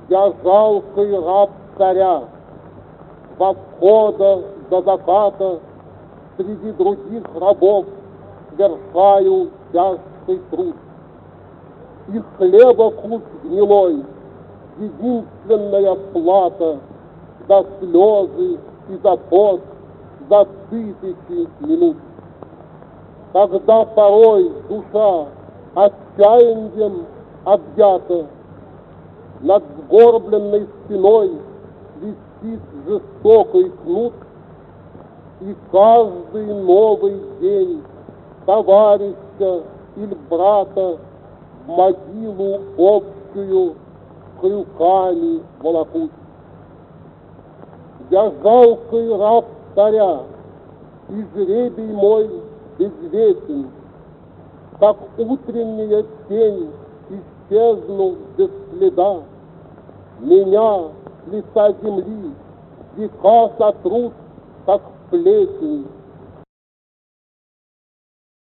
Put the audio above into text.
Я жалкий раб царя, во входа до заката среди других рабов совершаю тяжкий труд. И хлеба кус гнилой, единственная плата за слезы и за пот, за тысячи минут. Когда порой душа отчаянием объята, над сгорбленной спиной висит жестокий кнут, и каждый новый день товарища или брата в могилу общую крюками волокут. Я жалкий раб царя, и жребий мой безвестен, как утренняя тень исчезну без следа. Меня с лица земли века сотрут, как плесень